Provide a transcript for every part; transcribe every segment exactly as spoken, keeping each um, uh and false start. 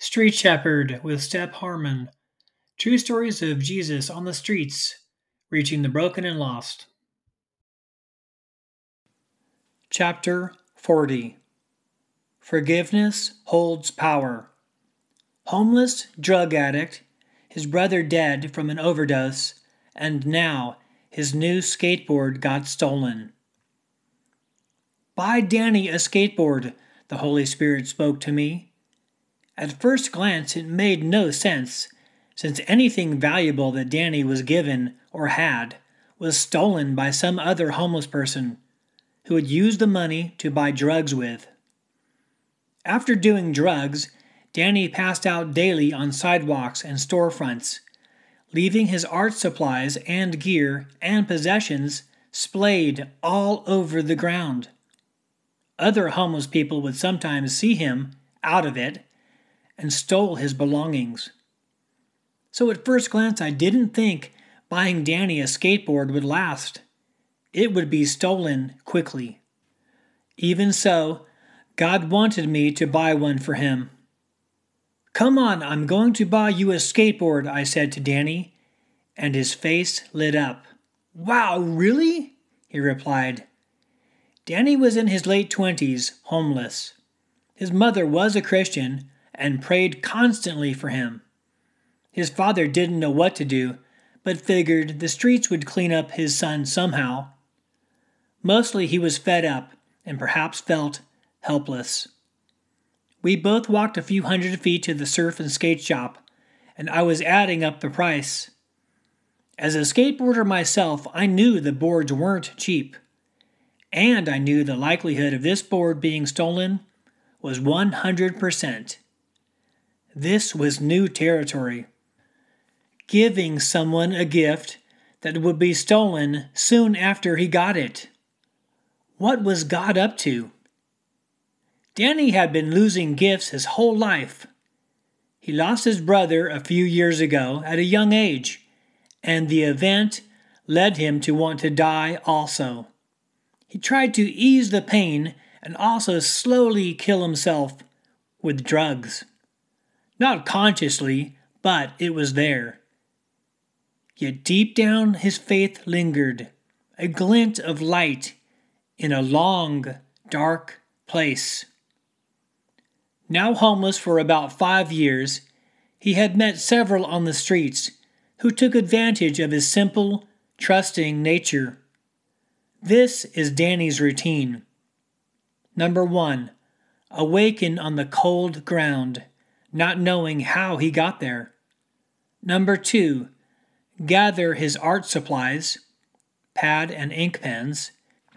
Street Shepherd with Step Harmon. True stories of Jesus on the streets, reaching the broken and lost. Chapter forty. Forgiveness holds power. Homeless, drug addict, his brother dead from an overdose, and now his new skateboard got stolen. "Buy Danny a skateboard," the Holy Spirit spoke to me. At first glance, it made no sense, since anything valuable that Danny was given or had was stolen by some other homeless person who had used the money to buy drugs with. After doing drugs, Danny passed out daily on sidewalks and storefronts, leaving his art supplies and gear and possessions splayed all over the ground. Other homeless people would sometimes see him out of it and stole his belongings. So at first glance, I didn't think buying Danny a skateboard would last. It would be stolen quickly. Even so, God wanted me to buy one for him. "Come on, I'm going to buy you a skateboard," I said to Danny, and his face lit up. "Wow, really?" he replied. Danny was in his late twenties, homeless. His mother was a Christian and prayed constantly for him. His father didn't know what to do, but figured the streets would clean up his son somehow. Mostly he was fed up and perhaps felt helpless. We both walked a few hundred feet to the surf and skate shop, and I was adding up the price. As a skateboarder myself, I knew the boards weren't cheap, and I knew the likelihood of this board being stolen was one hundred percent. This was new territory. Giving someone a gift that would be stolen soon after he got it. What was God up to? Danny had been losing gifts his whole life. He lost his brother a few years ago at a young age, and the event led him to want to die also. He tried to ease the pain and also slowly kill himself with drugs. Not consciously, but it was there. Yet deep down his faith lingered, a glint of light in a long, dark place. Now homeless for about five years, he had met several on the streets who took advantage of his simple, trusting nature. This is Danny's routine. Number one, awaken on the cold ground, not knowing how he got there. Number two, gather his art supplies, pad and ink pens,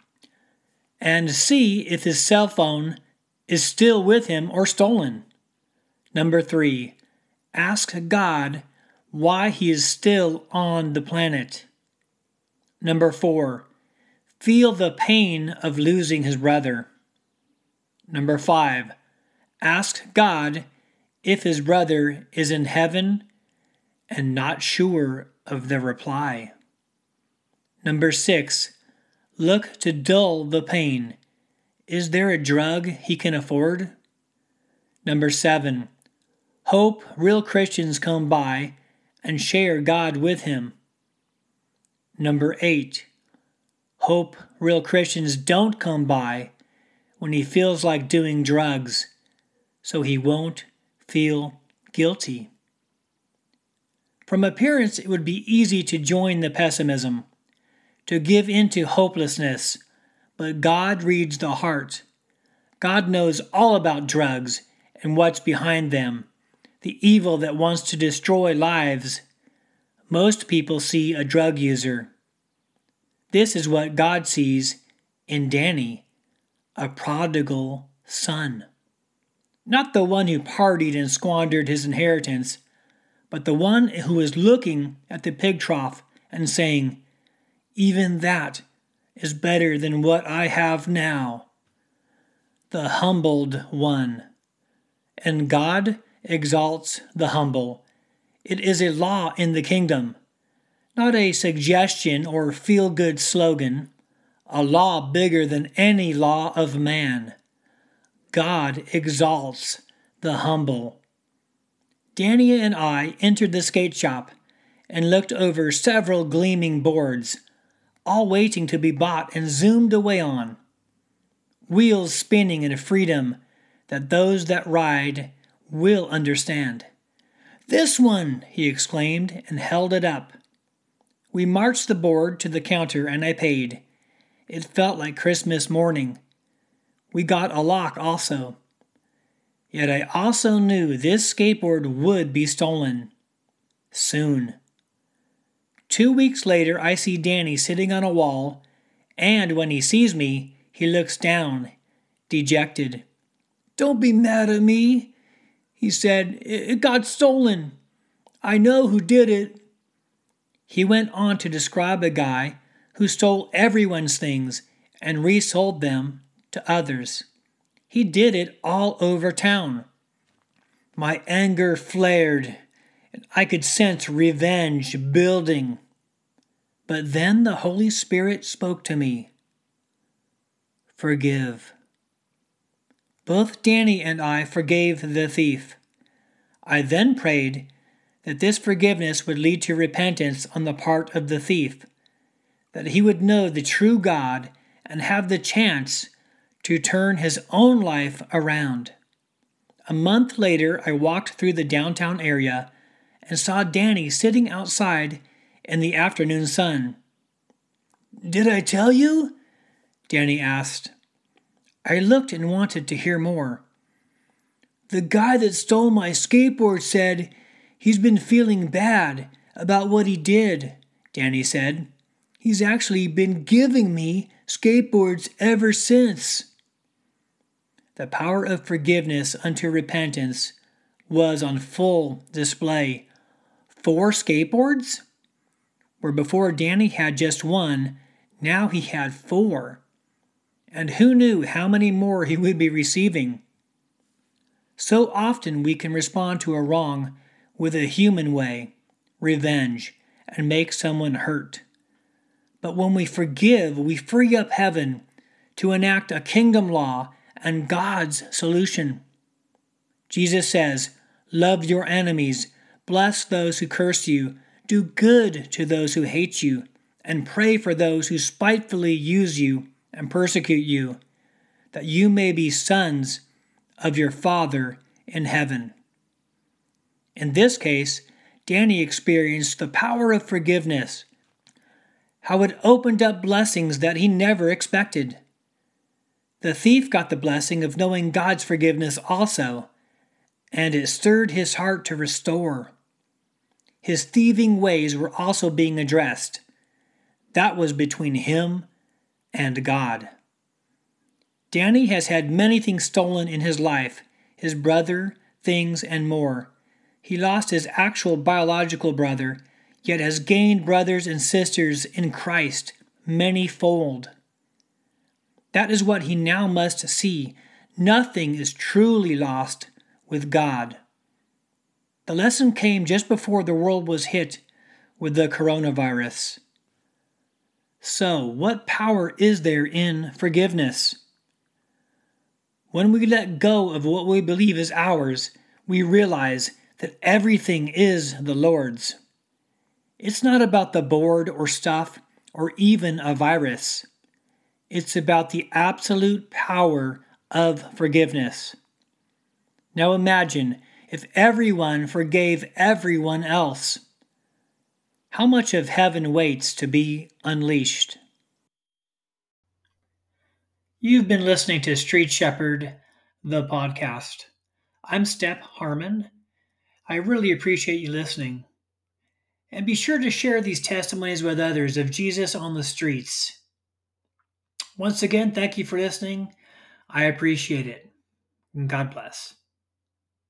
and see if his cell phone is still with him or stolen. Number three, ask God why he is still on the planet. Number four, feel the pain of losing his brother. Number five, ask God if his brother is in heaven and not sure of the reply. Number six, look to dull the pain. Is there a drug he can afford? Number seven, hope real Christians come by and share God with him. Number eight, hope real Christians don't come by when he feels like doing drugs, so he won't feel guilty. From appearance, it would be easy to join the pessimism, to give in to hopelessness, but God reads the heart. God knows all about drugs and what's behind them, the evil that wants to destroy lives. Most people see a drug user. This is what God sees in Danny, a prodigal son. Not the one who partied and squandered his inheritance, but the one who is looking at the pig trough and saying, "Even that is better than what I have now." The humbled one. And God exalts the humble. It is a law in the kingdom, not a suggestion or feel-good slogan, a law bigger than any law of man. God exalts the humble. Danny and I entered the skate shop and looked over several gleaming boards, all waiting to be bought and zoomed away on. Wheels spinning in a freedom that those that ride will understand. "This one!" he exclaimed and held it up. We marched the board to the counter and I paid. It felt like Christmas morning. We got a lock also. Yet I also knew this skateboard would be stolen. Soon. Two weeks later, I see Danny sitting on a wall, and when he sees me, he looks down, dejected. "Don't be mad at me," he said. "It got stolen. I know who did it." He went on to describe a guy who stole everyone's things and resold them to others. He did it all over town. My anger flared, and I could sense revenge building. But then the Holy Spirit spoke to me. Forgive. Both Danny and I forgave the thief. I then prayed that this forgiveness would lead to repentance on the part of the thief, that he would know the true God and have the chance to turn his own life around. A month later, I walked through the downtown area and saw Danny sitting outside in the afternoon sun. "Did I tell you?" Danny asked. I looked and wanted to hear more. "The guy that stole my skateboard said he's been feeling bad about what he did," Danny said. "He's actually been giving me skateboards ever since." The power of forgiveness unto repentance was on full display. Four skateboards? Where before Danny had just one, now he had four. And who knew how many more he would be receiving? So often we can respond to a wrong with a human way, revenge, and make someone hurt. But when we forgive, we free up heaven to enact a kingdom law and God's solution. Jesus says, "Love your enemies, bless those who curse you, do good to those who hate you, and pray for those who spitefully use you and persecute you, that you may be sons of your Father in heaven." In this case, Danny experienced the power of forgiveness, how it opened up blessings that he never expected. The thief got the blessing of knowing God's forgiveness also, and it stirred his heart to restore. His thieving ways were also being addressed. That was between him and God. Danny has had many things stolen in his life, his brother, things, and more. He lost his actual biological brother, yet has gained brothers and sisters in Christ many-fold. That is what he now must see. Nothing is truly lost with God. The lesson came just before the world was hit with the coronavirus. So, what power is there in forgiveness? When we let go of what we believe is ours, we realize that everything is the Lord's. It's not about the board or stuff or even a virus. It's about the absolute power of forgiveness. Now imagine if everyone forgave everyone else. How much of heaven waits to be unleashed? You've been listening to Street Shepherd, the podcast. I'm Step Harmon. I really appreciate you listening. And be sure to share these testimonies with others of Jesus on the streets. Once again, thank you for listening. I appreciate it. God bless.